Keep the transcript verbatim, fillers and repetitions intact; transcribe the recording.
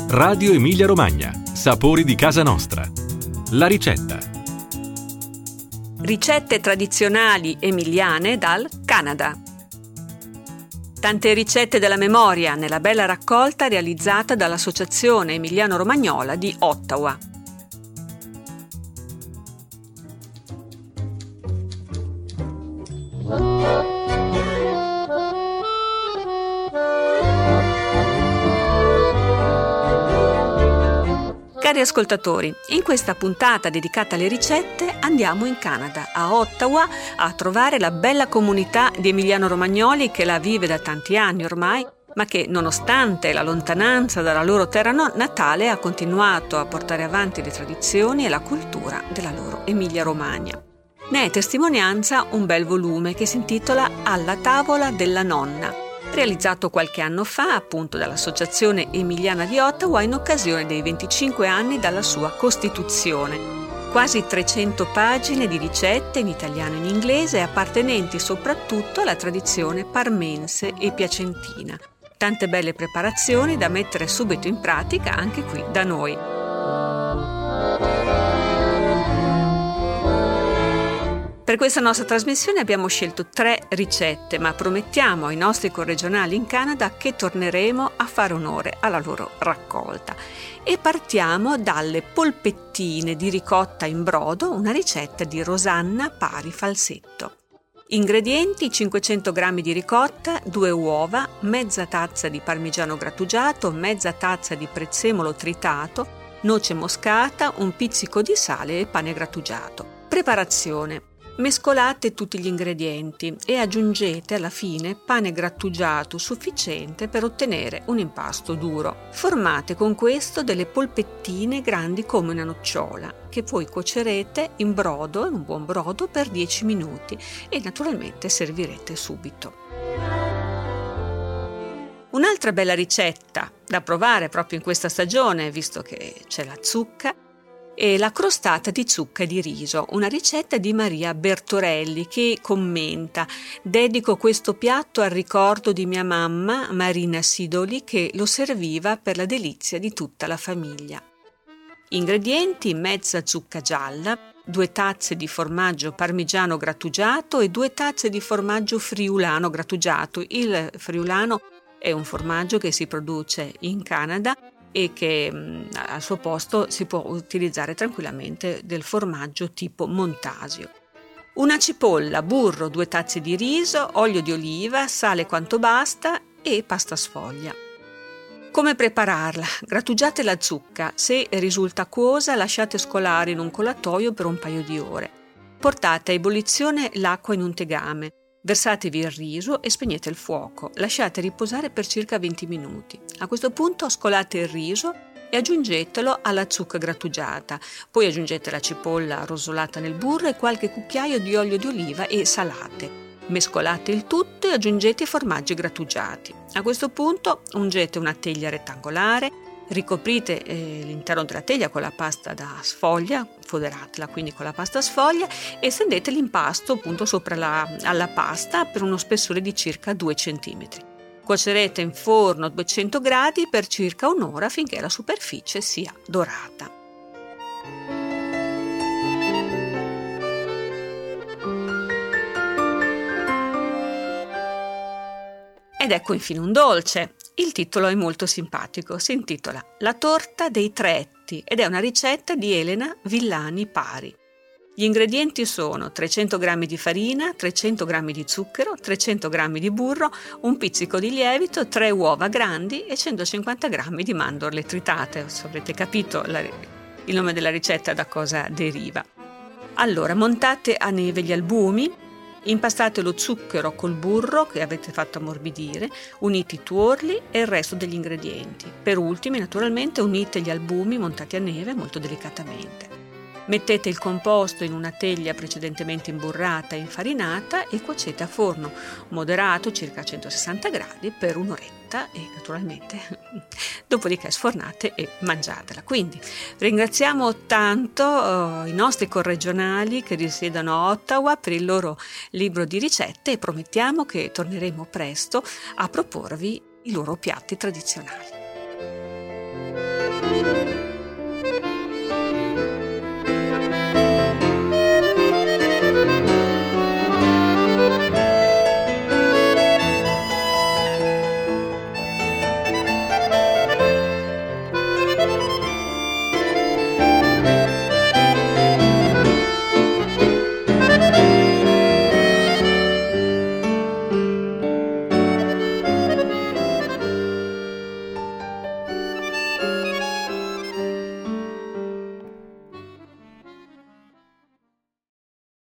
Radio Emilia Romagna. Sapori di casa nostra. La ricetta. Ricette tradizionali emiliane dal Canada. Tante ricette della memoria nella bella raccolta realizzata dall'Associazione Emiliano-Romagnola di Ottawa. Cari ascoltatori, in questa puntata dedicata alle ricette andiamo in Canada, a Ottawa, a trovare la bella comunità di emiliano-romagnoli che la vive da tanti anni ormai, ma che nonostante la lontananza dalla loro terra natale ha continuato a portare avanti le tradizioni e la cultura della loro Emilia-Romagna. Ne è testimonianza un bel volume che si intitola Alla tavola della nonna, realizzato qualche anno fa appunto dall'Associazione Emiliana di Ottawa in occasione dei venticinque anni dalla sua costituzione. Quasi trecento pagine di ricette in italiano e in inglese appartenenti soprattutto alla tradizione parmense e piacentina. Tante belle preparazioni da mettere subito in pratica anche qui da noi. Per questa nostra trasmissione abbiamo scelto tre ricette, ma promettiamo ai nostri corregionali in Canada che torneremo a fare onore alla loro raccolta. E partiamo dalle polpettine di ricotta in brodo, una ricetta di Rosanna Pari Falsetto. Ingredienti: cinquecento grammi di ricotta, due uova, mezza tazza di parmigiano grattugiato, mezza tazza di prezzemolo tritato, noce moscata, un pizzico di sale e pane grattugiato. Preparazione: mescolate tutti gli ingredienti e aggiungete alla fine pane grattugiato sufficiente per ottenere un impasto duro. Formate con questo delle polpettine grandi come una nocciola che poi cuocerete in brodo, in un buon brodo, per dieci minuti e naturalmente servirete subito. Un'altra bella ricetta da provare proprio in questa stagione, visto che c'è la zucca, e la crostata di zucca di riso, una ricetta di Maria Bertorelli che commenta: dedico questo piatto al ricordo di mia mamma Marina Sidoli che lo serviva per la delizia di tutta la famiglia. Ingredienti: mezza zucca gialla, due tazze di formaggio parmigiano grattugiato e due tazze di formaggio friulano grattugiato. Il friulano è un formaggio che si produce in Canada e che mh, al suo posto si può utilizzare tranquillamente del formaggio tipo Montasio. Una cipolla, burro, due tazze di riso, olio di oliva, sale quanto basta e pasta sfoglia. Come prepararla? Grattugiate la zucca, se risulta acquosa lasciate scolare in un collatoio per un paio di ore. Portate a ebollizione l'acqua in un tegame. Versatevi il riso e spegnete il fuoco, lasciate riposare per circa venti minuti. A questo punto scolate il riso e aggiungetelo alla zucca grattugiata, poi aggiungete la cipolla rosolata nel burro e qualche cucchiaio di olio di oliva e salate. Mescolate il tutto e aggiungete i formaggi grattugiati. A questo punto ungete una teglia rettangolare, ricoprite eh, l'interno della teglia con la pasta da sfoglia, foderatela quindi con la pasta sfoglia e stendete l'impasto appunto sopra la, alla pasta per uno spessore di circa due centimetri. Cuocerete in forno a duecento gradi per circa un'ora finché la superficie sia dorata. Ed ecco infine un dolce. Il titolo è molto simpatico, si intitola La torta dei tre etti ed è una ricetta di Elena Villani Pari. Gli ingredienti sono trecento grammi di farina, trecento grammi di zucchero, trecento grammi di burro, un pizzico di lievito, tre uova grandi e centocinquanta grammi di mandorle tritate. Se avrete capito la, il nome della ricetta da cosa deriva. Allora, montate a neve gli albumi, impastate lo zucchero col burro che avete fatto ammorbidire, unite i tuorli e il resto degli ingredienti. Per ultimi, naturalmente, unite gli albumi montati a neve molto delicatamente. Mettete il composto in una teglia precedentemente imburrata e infarinata e cuocete a forno moderato, circa centosessanta gradi, per un'oretta e naturalmente dopodiché sfornate e mangiatela. Quindi ringraziamo tanto uh, i nostri corregionali che risiedono a Ottawa per il loro libro di ricette e promettiamo che torneremo presto a proporvi i loro piatti tradizionali. Música